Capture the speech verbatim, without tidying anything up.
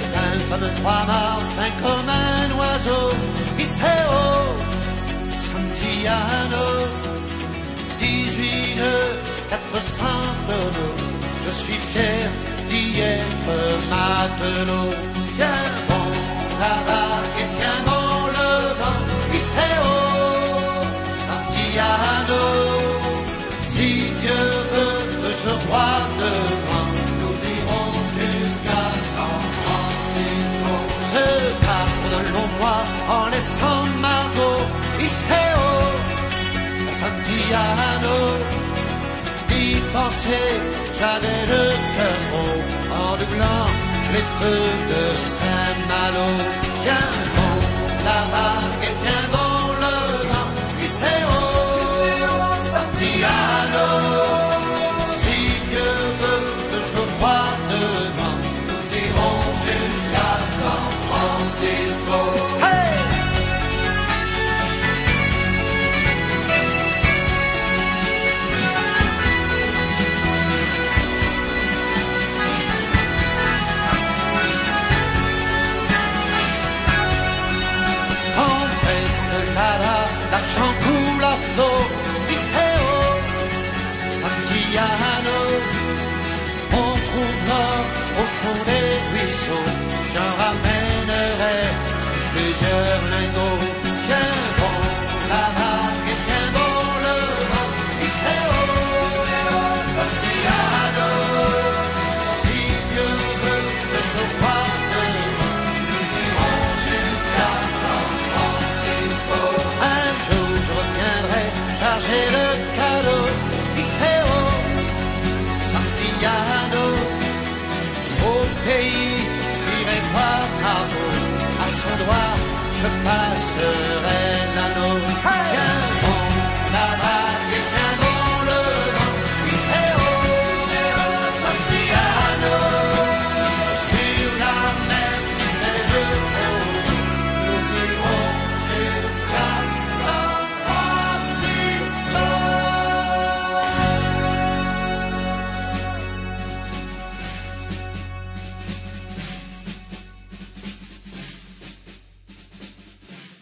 un fameux trois-mâts, fin comme un oiseau. Iseo, Santiano, dix-huit nœuds, quatre cents tonneaux. Je suis fier d'y être matelot. Tiens bon la vague et tiens bon le vent. Iseo, Santiano, si Dieu veut que je croie devant, nous irons jusqu'à San Francisco. Je garde de longs mois en laissant Margot. Iseo, Santiano, d'y penser, j'avais le cœur gros en doublant les feux de Saint-Malo. Tiens bon la vague et tiens bon le vent. Iseo, Santiano, si Dieu veut que je croie devant, nous irons jusqu'à San Francisco. Hey! L'argent coule à flot, Iseo, Santiano. On trouvera au fond des ruisseaux, j'en ramènerai plusieurs lingots. Tiens bon la vague et tiens bon le vent. Iseo, Santiano, si Dieu veut que je croie devant, nous irons jusqu'à San Francisco. Un jour je reviendrai charger le cadeau. Iseo, Santiano, au pays j'irai voir Margot. À son doigt je passerai l'anneau. Hey!